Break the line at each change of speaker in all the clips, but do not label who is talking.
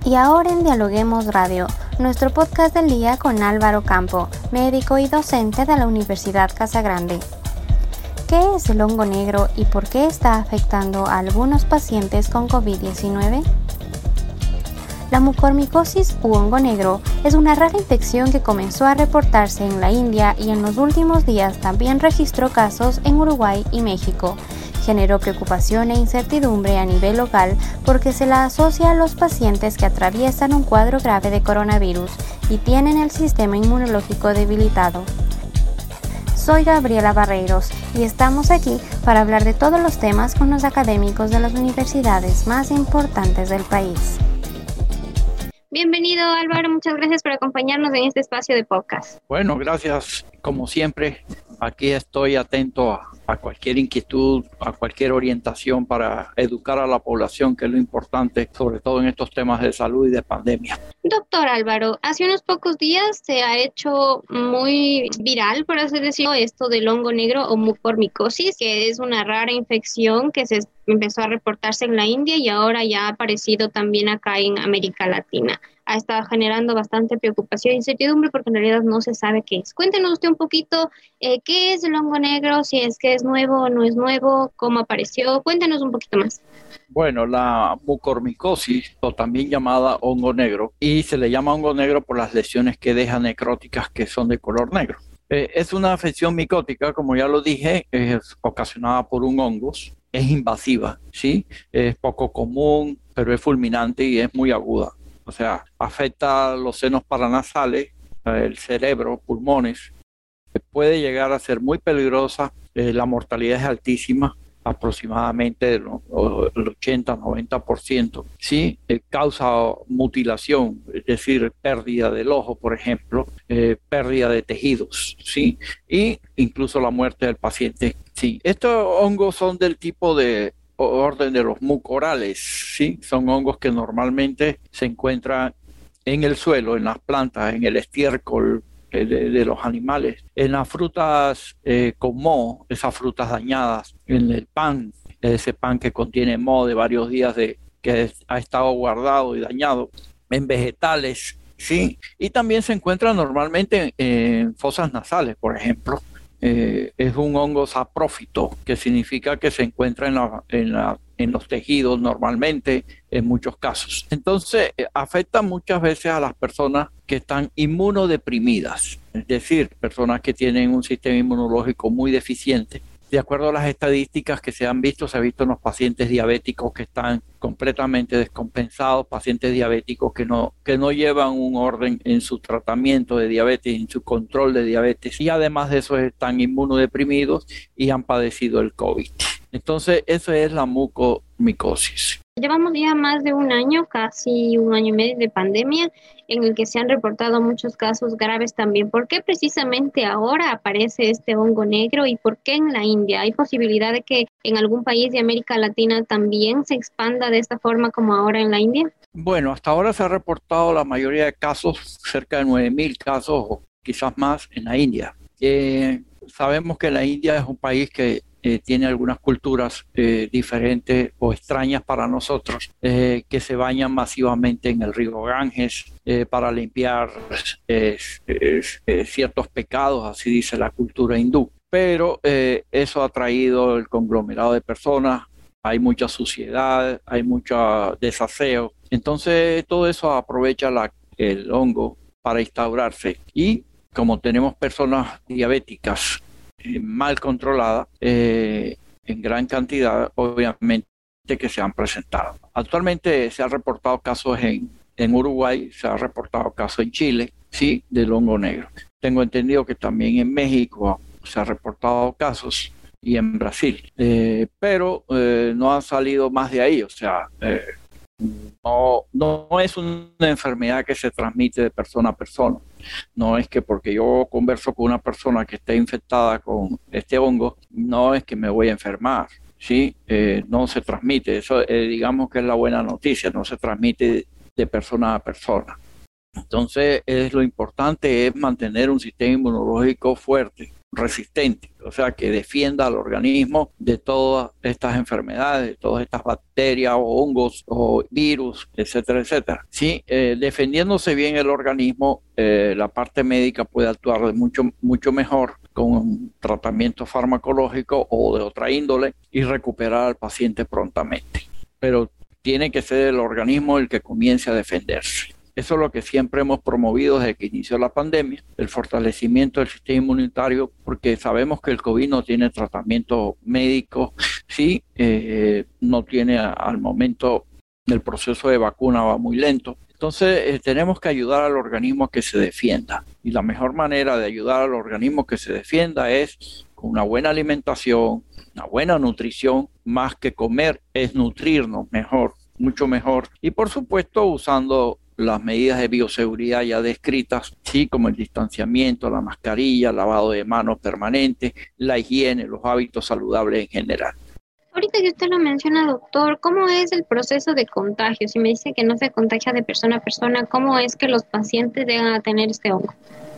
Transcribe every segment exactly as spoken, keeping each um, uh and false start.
Y ahora en Dialoguemos Radio, nuestro podcast del día con Álvaro Campo, médico y docente de la Universidad Casagrande. ¿Qué es el hongo negro y por qué está afectando a algunos pacientes con COVID diecinueve? La mucormicosis u hongo negro es una rara infección que comenzó a reportarse en la India y en los últimos días también registró casos en Uruguay y México. Generó preocupación e incertidumbre a nivel local porque se la asocia a los pacientes que atraviesan un cuadro grave de coronavirus y tienen el sistema inmunológico debilitado. Soy Gabriela Barreiros y estamos aquí para hablar de todos los temas con los académicos de las universidades más importantes del país. Bienvenido, Álvaro, muchas gracias por acompañarnos en este espacio de podcast.
Bueno, gracias, como siempre, aquí estoy atento a, a cualquier inquietud, a cualquier orientación para educar a la población, que es lo importante, sobre todo en estos temas de salud y de pandemia.
Doctor Álvaro, hace unos pocos días se ha hecho muy viral, por así decirlo, esto del hongo negro o mucormicosis, que es una rara infección que se empezó a reportarse en la India y ahora ya ha aparecido también acá en América Latina. Ha estado generando bastante preocupación e incertidumbre porque en realidad no se sabe qué es. Cuéntenos usted un poquito eh, qué es el hongo negro, si es que es nuevo o no es nuevo, cómo apareció. Cuéntenos un poquito más.
Bueno, la mucormicosis, o también llamada hongo negro, y se le llama hongo negro por las lesiones que deja necróticas que son de color negro. Eh, es una afección micótica, como ya lo dije, es ocasionada por un hongo, es invasiva, ¿sí? Es poco común, pero es fulminante y es muy aguda. O sea, afecta los senos paranasales, el cerebro, pulmones. Puede llegar a ser muy peligrosa. Eh, la mortalidad es altísima, aproximadamente el ochenta a noventa por ciento. Sí, eh, causa mutilación, es decir, pérdida del ojo, por ejemplo, eh, pérdida de tejidos, sí, y incluso la muerte del paciente. Sí, estos hongos son del tipo de orden de los mucorales, ¿sí? Son hongos que normalmente se encuentran en el suelo, en las plantas, en el estiércol de, de los animales, en las frutas eh, con moho, esas frutas dañadas, en el pan, ese pan que contiene moho de varios días de, que ha estado guardado y dañado, en vegetales, ¿sí? Y también se encuentra normalmente en, en fosas nasales, por ejemplo. Eh, es un hongo saprófito, que significa que se encuentra en, la, en, la, en los tejidos normalmente, en muchos casos. Entonces, eh, afecta muchas veces a las personas que están inmunodeprimidas, es decir, personas que tienen un sistema inmunológico muy deficiente. De acuerdo a las estadísticas que se han visto, se ha visto en los pacientes diabéticos que están completamente descompensados, pacientes diabéticos que no, que no llevan un orden en su tratamiento de diabetes, en su control de diabetes, y además de eso están inmunodeprimidos y han padecido el COVID. Entonces, eso es la mucormicosis.
Llevamos ya más de un año, casi un año y medio de pandemia, en el que se han reportado muchos casos graves también. ¿Por qué precisamente ahora aparece este hongo negro y por qué en la India? ¿Hay posibilidad de que en algún país de América Latina también se expanda de esta forma como ahora en la India?
Bueno, hasta ahora se ha reportado la mayoría de casos, cerca de nueve mil casos o quizás más en la India. Eh, sabemos que la India es un país que Eh, tiene algunas culturas eh, diferentes o extrañas para nosotros, eh, que se bañan masivamente en el río Ganges eh, para limpiar eh, eh, eh, ciertos pecados, así dice la cultura hindú. Pero eh, eso ha traído el conglomerado de personas, hay mucha suciedad, hay mucho desaseo. Entonces todo eso aprovecha la, el hongo para instaurarse. Y como tenemos personas diabéticas mal controlada, eh, en gran cantidad, obviamente que se han presentado. Actualmente se han reportado casos en, en Uruguay, se han reportado casos en Chile, sí, del hongo negro. Tengo entendido que también en México se han reportado casos y en Brasil, eh, pero eh, no han salido más de ahí, o sea, eh, no, no es una enfermedad que se transmite de persona a persona. No es que porque yo converso con una persona que esté infectada con este hongo, no es que me voy a enfermar, ¿sí? Eh, no se transmite, eso eh, digamos que es la buena noticia, no se transmite de persona a persona. Entonces, es lo importante es mantener un sistema inmunológico fuerte, resistente, o sea, que defienda al organismo de todas estas enfermedades, de todas estas bacterias o hongos o virus, etcétera, etcétera. Sí, eh, defendiéndose bien el organismo, eh, la parte médica puede actuar de mucho, mucho mejor con un tratamiento farmacológico o de otra índole y recuperar al paciente prontamente. Pero tiene que ser el organismo el que comience a defenderse. Eso es lo que siempre hemos promovido desde que inició la pandemia, el fortalecimiento del sistema inmunitario, porque sabemos que el COVID no tiene tratamiento médico, sí, eh, no tiene al momento el proceso de vacuna va muy lento. Entonces eh, tenemos que ayudar al organismo a que se defienda. Y la mejor manera de ayudar al organismo que se defienda es con una buena alimentación, una buena nutrición, más que comer, es nutrirnos mejor, mucho mejor. Y por supuesto usando las medidas de bioseguridad ya descritas, sí, como el distanciamiento, la mascarilla, lavado de manos permanente, la higiene, los hábitos saludables en general.
Ahorita que usted lo menciona, doctor, ¿cómo es el proceso de contagio? Si me dice que no se contagia de persona a persona, ¿cómo es que los pacientes llegan a tener este hongo?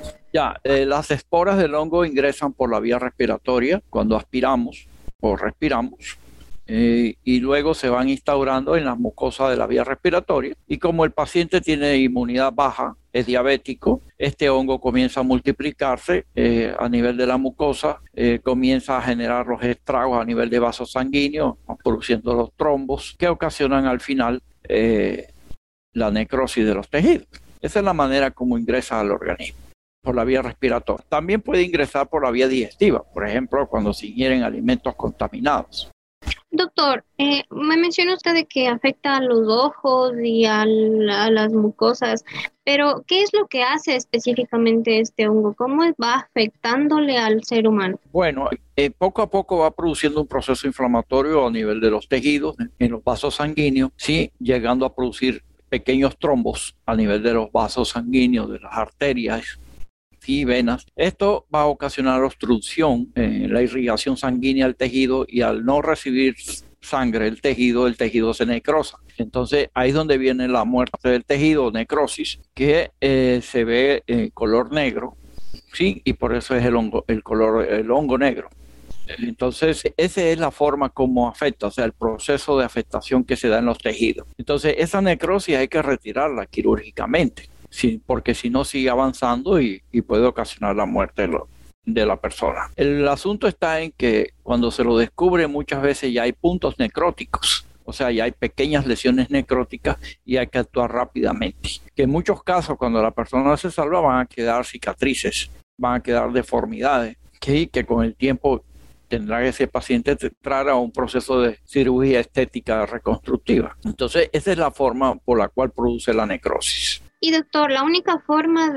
Ya, eh, las esporas del hongo ingresan por la vía respiratoria cuando aspiramos o respiramos. Eh, y luego se van instaurando en las mucosas de la vía respiratoria y como el paciente tiene inmunidad baja, es diabético, este hongo comienza a multiplicarse eh, a nivel de la mucosa, eh, comienza a generar los estragos a nivel de vasos sanguíneos, produciendo los trombos que ocasionan al final eh, la necrosis de los tejidos. Esa es la manera como ingresa al organismo, por la vía respiratoria. También puede ingresar por la vía digestiva, por ejemplo, cuando se ingieren alimentos contaminados.
Doctor, eh, me menciona usted de que afecta a los ojos y a, la, a las mucosas, pero ¿qué es lo que hace específicamente este hongo? ¿Cómo va afectándole al ser humano?
Bueno, eh, poco a poco va produciendo un proceso inflamatorio a nivel de los tejidos, en los vasos sanguíneos, sí, llegando a producir pequeños trombos a nivel de los vasos sanguíneos, de las arterias y venas. Esto va a ocasionar obstrucción en la irrigación sanguínea del tejido y al no recibir sangre el tejido, el tejido se necrosa. Entonces ahí es donde viene la muerte del tejido, necrosis, que eh, se ve en color negro, ¿sí? Y por eso es el hongo, el color, el hongo negro. Entonces, esa es la forma como afecta, o sea, el proceso de afectación que se da en los tejidos. Entonces, esa necrosis hay que retirarla quirúrgicamente. Sí, porque si no sigue avanzando y, y puede ocasionar la muerte de, lo, de la persona. El asunto está en que cuando se lo descubre muchas veces ya hay puntos necróticos, o sea, ya hay pequeñas lesiones necróticas y hay que actuar rápidamente. Que en muchos casos cuando la persona se salva van a quedar cicatrices, van a quedar deformidades, que, que con el tiempo tendrá ese paciente entrar a un proceso de cirugía estética reconstructiva. Entonces, esa es la forma por la cual produce la necrosis.
Y doctor, ¿la única forma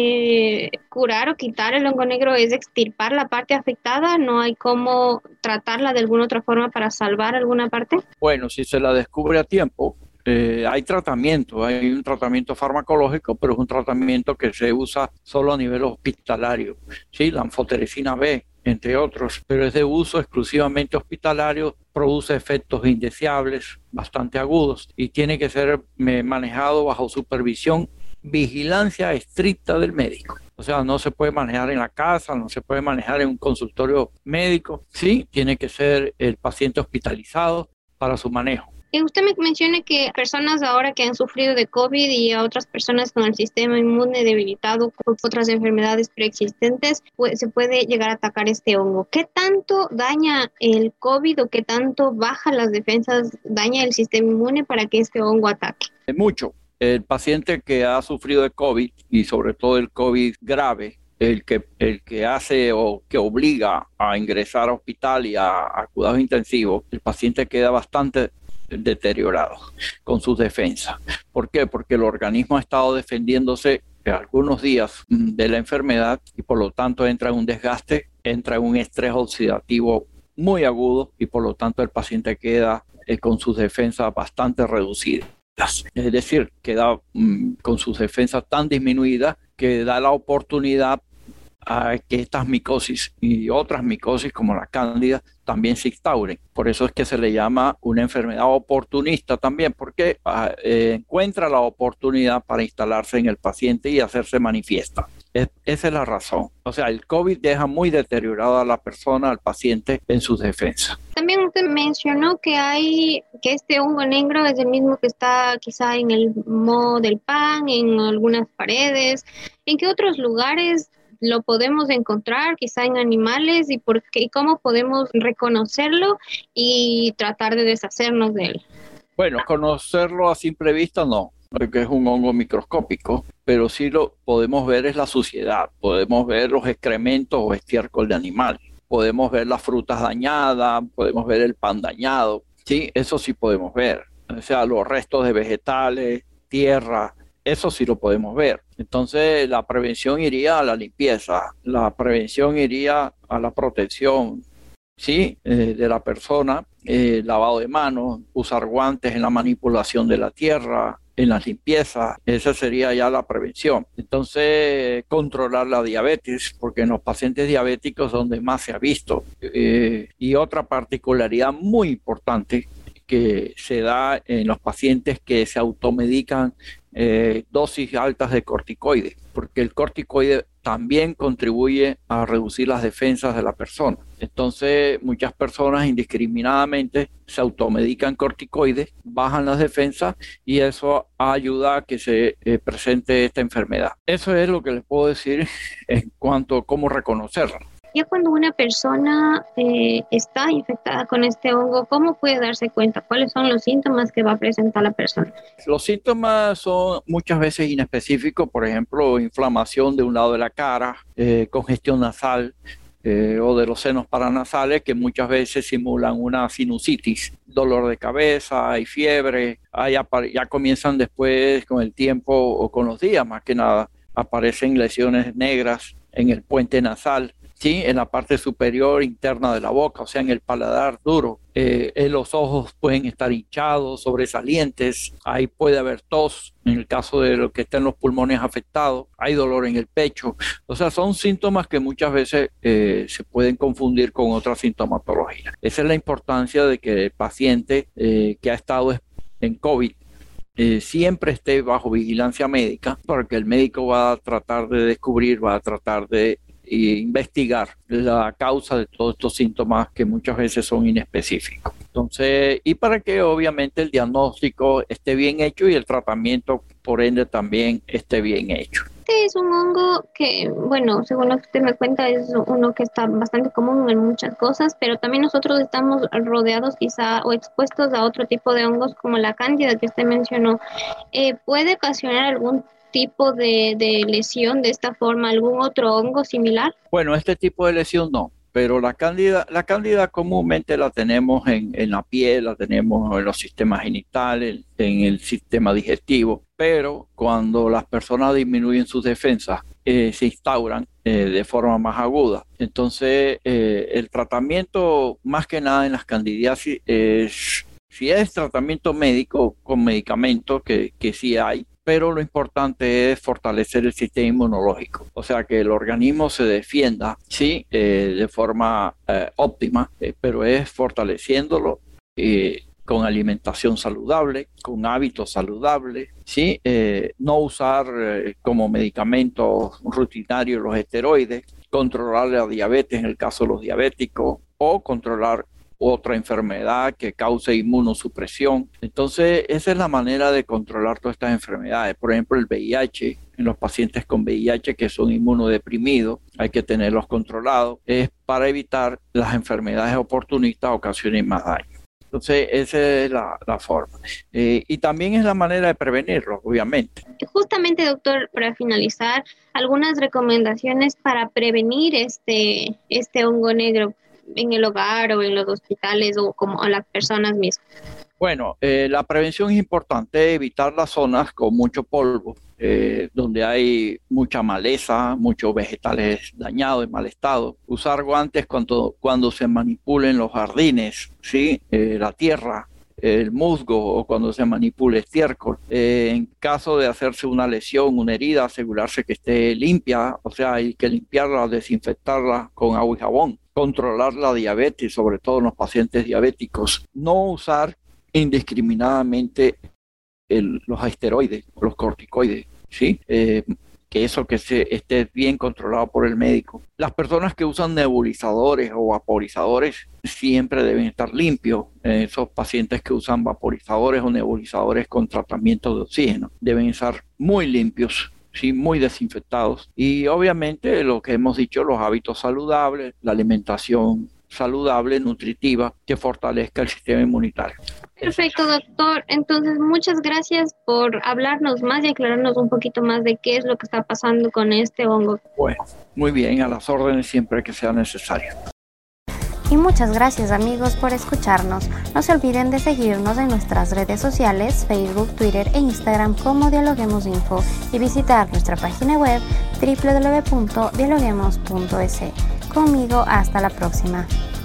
de curar o quitar el hongo negro es extirpar la parte afectada? ¿No hay cómo tratarla de alguna otra forma para salvar alguna parte?
Bueno, si se la descubre a tiempo, eh, hay tratamiento, hay un tratamiento farmacológico, pero es un tratamiento que se usa solo a nivel hospitalario, ¿sí? La anfotericina B, entre otros, pero es de uso exclusivamente hospitalario, produce efectos indeseables, bastante agudos, y tiene que ser manejado bajo supervisión, vigilancia estricta del médico. O sea, no se puede manejar en la casa, no se puede manejar en un consultorio médico, sí, tiene que ser el paciente hospitalizado para su manejo.
Y usted me menciona que personas ahora que han sufrido de COVID y a otras personas con el sistema inmune debilitado con otras enfermedades preexistentes, pues, se puede llegar a atacar este hongo. ¿Qué tanto daña el COVID o qué tanto baja las defensas, daña el sistema inmune para que este hongo ataque?
Mucho. El paciente que ha sufrido de COVID y sobre todo el COVID grave, el que, el que hace o que obliga a ingresar a hospital y a, a cuidados intensivos, el paciente queda bastante deteriorado con sus defensas. ¿Por qué? Porque el organismo ha estado defendiéndose algunos días de la enfermedad y por lo tanto entra en un desgaste, entra en un estrés oxidativo muy agudo y por lo tanto el paciente queda eh, con sus defensas bastante reducidas. Es decir, queda mm, con sus defensas tan disminuidas que da la oportunidad a que estas micosis y otras micosis como la cándida también se instauren. Por eso es que se le llama una enfermedad oportunista también, porque eh, encuentra la oportunidad para instalarse en el paciente y hacerse manifiesta. Es, esa es la razón. O sea, el COVID deja muy deteriorada a la persona, al paciente, en sus defensas.
También usted mencionó que hay, que este hongo negro es el mismo que está quizá en el moho del pan, en algunas paredes. ¿En qué otros lugares lo podemos encontrar, quizá en animales, y por qué, y cómo podemos reconocerlo y tratar de deshacernos de él?
Bueno, conocerlo a simple vista no, porque es un hongo microscópico, pero sí lo podemos ver es la suciedad, podemos ver los excrementos o estiércol de animales, podemos ver las frutas dañadas, podemos ver el pan dañado, sí, eso sí podemos ver, o sea, los restos de vegetales, tierra, eso sí lo podemos ver. Entonces la prevención iría a la limpieza, la prevención iría a la protección, ¿sí? Eh, de la persona, eh, lavado de manos, usar guantes en la manipulación de la tierra, en las limpiezas, esa sería ya la prevención. Entonces, controlar la diabetes, porque en los pacientes diabéticos es donde más se ha visto. Eh, y otra particularidad muy importante que se da en los pacientes que se automedican eh, dosis altas de corticoides, porque el corticoide también contribuye a reducir las defensas de la persona. Entonces, muchas personas indiscriminadamente se automedican corticoides, bajan las defensas y eso ayuda a que se eh, presente esta enfermedad. Eso es lo que les puedo decir en cuanto a cómo reconocerla.
Ya cuando una persona eh, está infectada con este hongo, ¿cómo puede darse cuenta? ¿Cuáles son los síntomas que va a presentar la persona?
Los síntomas son muchas veces inespecíficos, por ejemplo, inflamación de un lado de la cara, eh, congestión nasal eh, o de los senos paranasales, que muchas veces simulan una sinusitis, dolor de cabeza y fiebre. Ah, ya, ya comienzan después con el tiempo o con los días, más que nada, aparecen lesiones negras en el puente nasal. Sí, en la parte superior interna de la boca, o sea, en el paladar duro. Eh, en los ojos pueden estar hinchados, sobresalientes. Ahí puede haber tos, en el caso de lo que estén los pulmones afectados. Hay dolor en el pecho. O sea, son síntomas que muchas veces eh, se pueden confundir con otra sintomatología. Esa es la importancia de que el paciente eh, que ha estado en COVID Eh, siempre esté bajo vigilancia médica, porque el médico va a tratar de descubrir, va a tratar de e investigar la causa de todos estos síntomas que muchas veces son inespecíficos. Entonces, y para que obviamente el diagnóstico esté bien hecho y el tratamiento, por ende, también esté bien hecho.
Este es un hongo que, bueno, según lo que usted me cuenta, es uno que está bastante común en muchas cosas, pero también nosotros estamos rodeados quizá o expuestos a otro tipo de hongos como la cándida que usted mencionó. Eh, ¿puede ocasionar algún tipo de, de lesión de esta forma, algún otro hongo similar?
Bueno, este tipo de lesión no, pero la cándida, la cándida comúnmente la tenemos en, en la piel, la tenemos en los sistemas genitales, en el sistema digestivo, pero cuando las personas disminuyen sus defensas, eh, se instauran eh, de forma más aguda. Entonces, eh, el tratamiento más que nada en las candidiasis es, si es tratamiento médico con medicamentos, que, que sí hay, pero lo importante es fortalecer el sistema inmunológico, o sea, que el organismo se defienda, sí, eh, de forma eh, óptima, eh, pero es fortaleciéndolo eh, con alimentación saludable, con hábitos saludables, sí, eh, no usar eh, como medicamentos rutinarios los esteroides, controlar la diabetes en el caso de los diabéticos o controlar otra enfermedad que cause inmunosupresión. Entonces, esa es la manera de controlar todas estas enfermedades. Por ejemplo, el V I H, en los pacientes con V I H que son inmunodeprimidos, hay que tenerlos controlados, es para evitar las enfermedades oportunistas ocasionen más daño. Entonces, esa es la, la forma. Eh, y también es la manera de prevenirlo, obviamente.
Justamente, doctor, para finalizar, algunas recomendaciones para prevenir este, este hongo negro en el hogar o en los hospitales o como a las personas mismas.
Bueno, eh, la prevención es importante, evitar las zonas con mucho polvo, eh, donde hay mucha maleza, muchos vegetales dañados, en mal estado. Usar guantes cuando, cuando se manipulen los jardines, ¿sí? Eh, la tierra, el musgo o cuando se manipule estiércol. Eh, en caso de hacerse una lesión, una herida, asegurarse que esté limpia, o sea, hay que limpiarla, desinfectarla con agua y jabón. Controlar la diabetes, sobre todo en los pacientes diabéticos. No usar indiscriminadamente el, los esteroides, los corticoides, ¿sí? Eh, que eso que se esté bien controlado por el médico. Las personas que usan nebulizadores o vaporizadores siempre deben estar limpios. Esos pacientes que usan vaporizadores o nebulizadores con tratamiento de oxígeno deben estar muy limpios, sí, muy desinfectados. Y obviamente lo que hemos dicho, los hábitos saludables, la alimentación saludable, nutritiva, que fortalezca el sistema inmunitario.
Perfecto, doctor. Entonces, muchas gracias por hablarnos más y aclararnos un poquito más de qué es lo que está pasando con este hongo.
Bueno, muy bien, a las órdenes siempre que sea necesario.
Y muchas gracias amigos por escucharnos. No se olviden de seguirnos en nuestras redes sociales, Facebook, Twitter e Instagram como Dialoguemos Info y visitar nuestra página web doble u doble u doble u punto dialoguemos punto es. Conmigo, hasta la próxima.